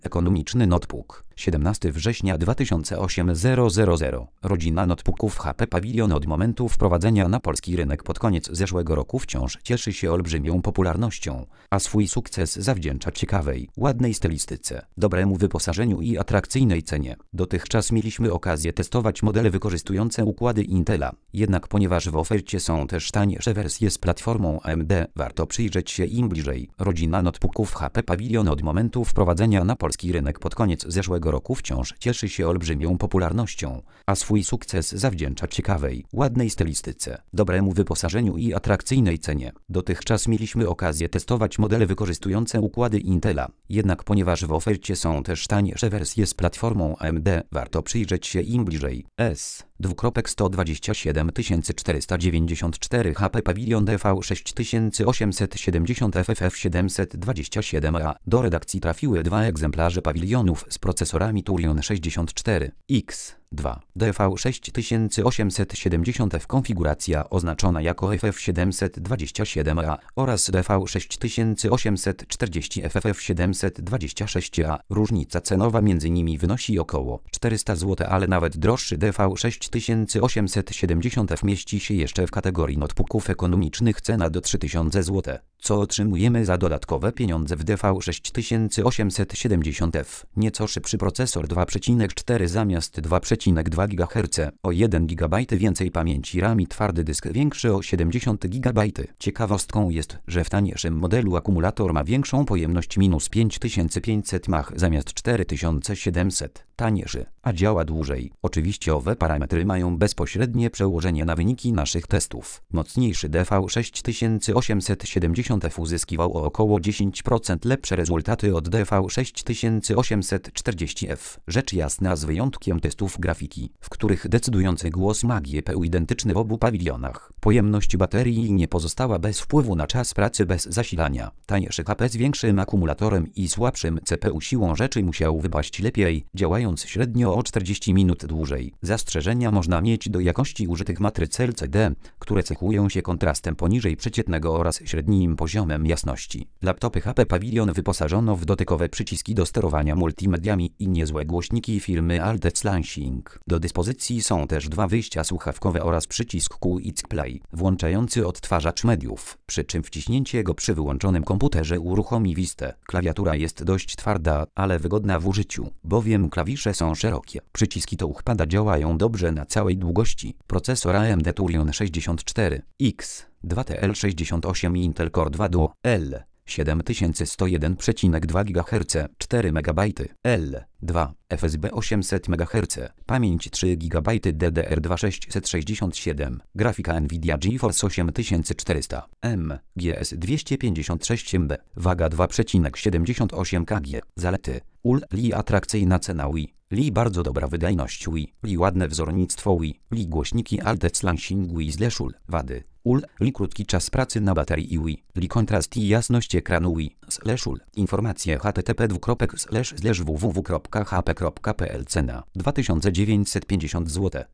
Ekonomiczny notebook. 17 września 2008 000. Rodzina notebooków HP Pavilion od momentu wprowadzenia na polski rynek pod koniec zeszłego roku wciąż cieszy się olbrzymią popularnością, a swój sukces zawdzięcza ciekawej, ładnej stylistyce, dobremu wyposażeniu i atrakcyjnej cenie. Dotychczas mieliśmy okazję testować modele wykorzystujące układy Intela, jednak ponieważ w ofercie są też tańsze wersje z platformą AMD, warto przyjrzeć się im bliżej. Rodzina notebooków HP Pavilion od momentu wprowadzenia na polski rynek pod koniec zeszłego roku wciąż cieszy się olbrzymią popularnością, a swój sukces zawdzięcza ciekawej, ładnej stylistyce, dobremu wyposażeniu i atrakcyjnej cenie. Dotychczas mieliśmy okazję testować modele wykorzystujące układy Intela, jednak ponieważ w ofercie są też tańsze wersje z platformą AMD, warto przyjrzeć się im bliżej. S.127 494 HP Pavilion DV6870 FF727A. Do redakcji trafiły dwa egzemplarze pawilionów z procesorami Turion 64 X2 DV6870F, konfiguracja oznaczona jako FF727A oraz DV6840 FF726A. Różnica cenowa między nimi wynosi około 400 zł, ale nawet droższy DV6870F mieści się jeszcze w kategorii notebooków ekonomicznych, cena do 3000 zł. Co otrzymujemy za dodatkowe pieniądze w DV6870F? Nieco szybszy procesor 2,4 zamiast 2,2 GHz, o 1 GB więcej pamięci RAM i twardy dysk większy o 70 GB. Ciekawostką jest, że w tańszym modelu akumulator ma większą pojemność -5500 mAh zamiast 4700. Tańszy, a działa dłużej. Oczywiście owe parametry mają bezpośrednie przełożenie na wyniki naszych testów. Mocniejszy DV6870F uzyskiwał o około 10% lepsze rezultaty od DV6840F. Rzecz jasna, z wyjątkiem testów grafiki, w których decydujący głos ma GPU identyczny w obu pawilionach. Pojemność baterii nie pozostała bez wpływu na czas pracy bez zasilania. Tańszy HP z większym akumulatorem i słabszym CPU siłą rzeczy musiał wypaść lepiej, działając średnio o 40 minut dłużej. Zastrzeżenia można mieć do jakości użytych matryc LCD, które cechują się kontrastem poniżej przeciętnego oraz średnim poziomem jasności. Laptopy HP Pavilion wyposażono w dotykowe przyciski do sterowania multimediami i niezłe głośniki firmy Altec Lansing. Do dyspozycji są też dwa wyjścia słuchawkowe oraz przycisk Quick Play, włączający odtwarzacz mediów, przy czym wciśnięcie go przy wyłączonym komputerze uruchomi Vistę. Klawiatura jest dość twarda, ale wygodna w użyciu, bowiem klawisze są szerokie. Przyciski touchpada działają dobrze na całej długości. Procesor AMD Turion 64 X2 TL68 i Intel Core 2 Duo L 7101,2 GHz, 4 MB L2 FSB 800 MHz, pamięć 3 GB DDR2 667, grafika Nvidia GeForce 8400, MGS 256 MB, waga 2,78 kg. Zalety: Li atrakcyjna cena Li bardzo dobra wydajność Li ładne wzornictwo Li głośniki Altec Lansing /UL. Wady: Li krótki czas pracy na baterii Li kontrast i jasność ekranu /UL. Informacje http://www.hp.pl. Cena 2950 zł.